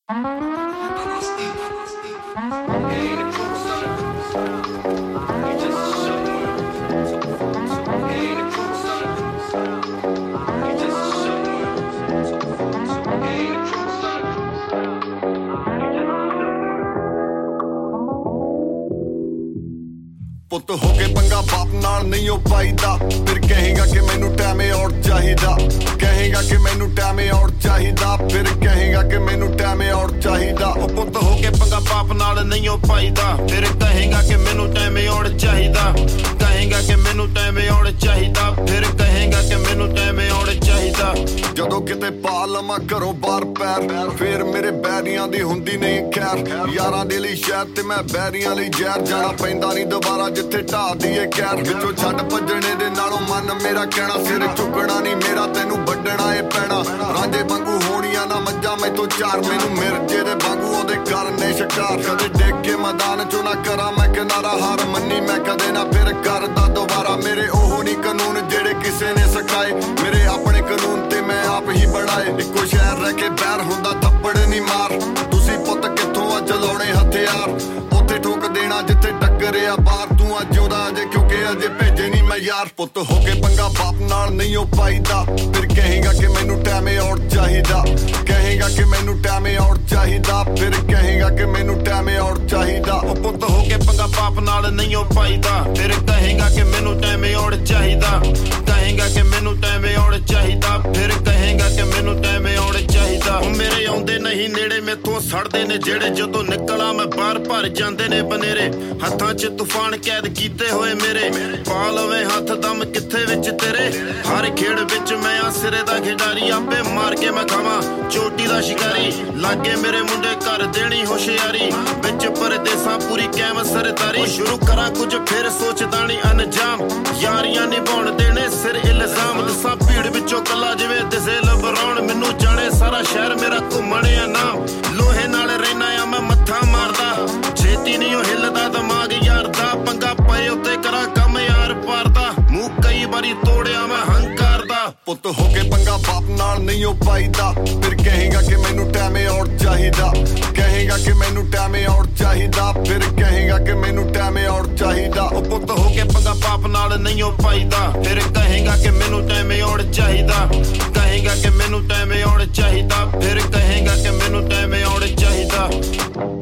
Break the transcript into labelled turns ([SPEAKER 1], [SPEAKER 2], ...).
[SPEAKER 1] ਪੁੱਤ ਹੋ ਕੇ ਪੰਗਾ ਬਾਪ ਨਾਲ ਨਹੀਂ ਹੋ ਪਾਈਦਾ ਫਿਰ ਕਹੇਗਾ ਕਿ ਮੈਨੂੰ ਟਾਈਮ ਔਰ ਚਾਹੀਦਾ ਕਹੇਗਾ ਕਿ ਮੈਨੂੰ ਟਾਈਮ ਔਰ ਚਾਹੀਦਾ ਫਿਰ ਕਹੇਗਾ ਕਿ ਮੈਨੂੰ ਟਾਈਮ ਔਰ ਚਾਹੀਦਾ
[SPEAKER 2] ਉਹ ਪੁੱਤ ਹੋ ਕੇ ਪੰਗਾ ਬਾਪ ਨਾਲ ਨਹੀਂ ਹੋ ਪਾਈਦਾ ਫਿਰ ਕਹੇਗਾ ਕਿ ਮੈਨੂੰ ਟਾਈਮ ਔਰ ਚਾਹੀਦਾ ਕਹੇਗਾ ਕਿ ਮੈਨੂੰ ਟਾਈਮ ਔਰ ਚਾਹੀਦਾ ਫਿਰ ਕਹੇਗਾ ਕਿ ਮੈਨੂੰ ਟਾਈਮ ਔਰ ਚਾਹੀਦਾ
[SPEAKER 1] ਜਦੋਂ ਕਿਤੇ ਪਾ ਲਵਾਂ ਘਰੋਂ ਬਾਹਰ ਪੈਰ ਫਿਰ ਮੇਰੇ ਬੈਰੀਆਂ ਦੀ ਹੁੰਦੀ ਨਹੀਂ ਖੈਰ ਯਾਰਾਂ ਦੇ ਲਈ ਸ਼ਹਿਰ ਤੇ ਮੈਂ ਬੈਰੀਆਂ ਲਈ ਜ਼ਹਿਰ ਜਾਣਾ ਪੈਂਦਾ ਨਹੀਂ ਦੁਬਾਰਾ ਜਿੱਥੇ ਢਾਹ ਦੀਏ ਕਹਿਰ ਵਿੱਚੋਂ ਛੱਡ ਭੱਜਣੇ ਦੇ ਨਾਲੋਂ ਮਨ ਮੇਰਾ ਕਹਿਣਾ ਸਿਰ ਝੁਕਣਾ ਨਹੀਂ ਮੇਰਾ ਤੈਨੂੰ ਵੱਢਣਾ ਏ ਪੈਣਾ ਰਾਂਝੇ ਵਾਂਗੂ ਹੋਣੀਆਂ ਨਾ ਮੱਝਾਂ ਮੈਥੋਂ ਚਾਰ ਮੈਨੂੰ ਮਿਰਜੇ ਦੇ ਵਾਂਗੂ ਉਹਦੇ ਕਰਨੇ ਸ਼ਿਕਾਰ ਕਦੇ ਡਿੱਗ ਕੇ ਮੈਦਾਨ ਚੋਂ ਨਾ ਕਰਾਂ ਮੈਂ ਕਿਨਾਰਾ ਹਾਰ ਮੰਨੀ ਮੈਂ ਕਦੇ ਨਾ ਫਿਰ ਕਰਦਾ ਦੁਬਾਰਾ ਮੇਰੇ ਉਹ ਨਹੀਂ ਕਾਨੂੰਨ ਜਿਹੜੇ ਕਿਸੇ ਨੇ ਸਿਖਾਏ ਮੇਰੇ ਆਪਣੇ ਕਾਨੂੰਨ ਤੇ ਮੈਂ ਆਪ ਹੀ ਬਣਾਏ ਇੱਕੋ ਸ਼ਹਿਰ ਰਹਿ ਕੇ ਬੈਰ ਹੁੰਦਾ ਥੱਪੜ ਨਹੀਂ ਮਾਰ ਤੁਸੀਂ ਪੁੱਤ ਕਿੱਥੋਂ ਆ ਚਲਾਉਣੇ ਹਥਿਆਰ ਉੱਥੇ ਠੋਕ ਦੇਣਾ ਜਿੱਥੇ ਟੱਕਰਿਆ ਬਾਹਰ ਤੂੰ ਅੱਜ ਉਹਦਾ ਅਜੇ ਕਿਉਂਕਿ ਅਜੇ ਭੇਜੇ ਨਹੀਂ ਮੈਂ ਯਾਰ ਪੁੱਤ ਹੋ ਕੇ ਪੰਗਾ ਬਾਪ ਨਾਲ ਨਹੀਂ ਹੋ ਪਾਈਦਾ ਫਿਰ ਕਹੇਗਾ ਕਿ ਮੈਨੂੰ ਟਾਈਮ ਔਰ ਚਾਹੀਦਾ ਕਹੇਗਾ ਕਿ ਮੈਨੂੰ ਟਾਈਮ ਔਰ ਚਾਹੀਦਾ ਫਿਰ ਕਹੇਗਾ ਕਿ ਮੈਨੂੰ ਟਾਈਮ ਔਰ ਚਾਹੀਦਾ
[SPEAKER 2] ਉਹ ਪੁੱਤ ਹੋ ਕੇ ਪੰਗਾ ਬਾਪ ਨਾਲ ਨਹੀਂ ਹੋ ਪਾਈਦਾ ਫਿਰ ਕਹੇਗਾ ਕਿ ਮੈਨੂੰ ਟਾਈਮ ਔਰ ਚਾਹੀਦਾ ਕਹੇਗਾ ਕਿ ਮੈਨੂੰ ਟਾਈਮ ਔਰ ਚਾਹੀਦਾ ਫਿਰ ਕਹੇਗਾ ਕਿ ਮੈਨੂੰ ਟਾਈਮ ਔਰ ਚਾਹੀਦਾ ਉਹ ਮੇਰੇ ਆਉਂਦੇ ਨਹੀਂ ਨੇੜੇ ਮੈਥੋਂ ਸੜਦੇ ਨੇ ਜਿਹੜੇ ਜਦੋਂ ਨਿਕਲਾਂ ਮੈਂ ਬਾਹਰ ਭਰ ਜਾਂਦੇ ਨੇ ਬਨੇਰੇ ਹੱਥਾਂ 'ਚ ਤੂਫਾਨ ਕੈਦ ਕੀਤੇ ਹੋਏ ਮੇਰੇ ਪਾ ਲਵੇਂ ਹੱਥ ਦਮ ਕਿੱਥੇ ਵਿੱਚ ਤੇਰੇ ਹਰ ਖੇਡ ਵਿੱਚ ਮੈਂ ਆ ਸਿਰੇ ਦਾ ਖਿਡਾਰੀ ਆਪੇ ਮਾਰ ਕੇ ਮੈਂ ਖਾਵਾਂ ਚੋਟੀ ਦਾ ਸ਼ਿਕਾਰੀ ਲਾਗੇ ਮੇਰੇ ਮੁੰਡੇ ਕਰ ਦੇਣੀ ਹੁਸ਼ਿਆਰੀ ਵਿੱਚ ਪਰਦੇਸਾਂ ਪੂਰੀ ਕੈਮ ਸਰਦਾਰੀ ਸ਼ੁਰੂ ਕਰਾਂ ਕੁਝ ਫਿਰ ਸੋਚਦਾ ਨਹੀਂ ਅਨਜਾਮ ਯਾਰੀਆਂ ਨਿਭਾਉਣ ਦੇਣੇ ਸਿਰ ਇਲਜ਼ਾਮ ਦਸਾਂ ਭੀੜ ਵਿੱਚੋਂ ਕੱਲਾ ਜਿਵੇਂ ਦਿਸੇ ਲਬਰਾਉਣ ਮੈਨੂੰ ਜਾਣੇ ਸਾਰਾ ਸ਼ਹਿਰ ਮੇਰਾ ਘੁੰਮਣਿਆ ਨਾਮ ਲੋਹੇ ਨਾਲ ਰਹਿਣਾ ਆ ਮੈਂ ਮੱਥਾ ਮਾਰਦਾ ਛੇਤੀ ਨਹੀਂ ਉਹ ਹਿੱਲਦਾ ਦਿਮਾਗ ਯਾਰ ਦਾ ਪੰਗਾ ਪਏ ਉੱਤੇ ਕਰਾਂ ਕੰਮ ਯਾਰ ਪਾਰਦਾ ਮੂੰਹ ਕਈ ਵਾਰੀ ਤੋੜਿਆ ਮੈਂ ਹੰਕਾਰ ਦਾ
[SPEAKER 1] ਪੁੱਤ ਹੋ ਕੇ ਪੰਗਾ ਬਾਪ ਨਾਲ ਨਹੀਂ ਹੋ ਪਾਈਦਾ ਫਿਰ ਕਹੇਗਾ ਕਿ ਮੈਨੂੰ ਟਾਈਮ ਔਰ ਚਾਹੀਦਾ ਕਹੇਗਾ ਕਿ ਮੈਨੂੰ ਟਾਈਮ ਔਰ ਚਾਹੀਦਾ ਫਿਰ ਕਹੇਗਾ ਕਿ ਮੈਨੂੰ ਟਾਈਮ ਔਰ ਚਾਹੀਦਾ
[SPEAKER 2] ਉਹ ਪੁੱਤ ਹੋ ਕੇ ਪੰਗਾ ਬਾਪ ਨਾਲ ਨਹੀਂ ਹੋ ਪਾਈਦਾ ਫਿਰ ਕਹੇਗਾ ਕਿ ਮੈਨੂੰ ਟਾਈਮ ਔਰ ਚਾਹੀਦਾ ਕਹੇਗਾ ਕਿ ਮੈਨੂੰ ਟਾਈਮ ਔਰ ਚਾਹੀਦਾ ਫਿਰ ਕਹੇਗਾ ਕਿ ਮੈਨੂੰ ਟਾਈਮ ਔਰ ਚਾਹੀਦਾ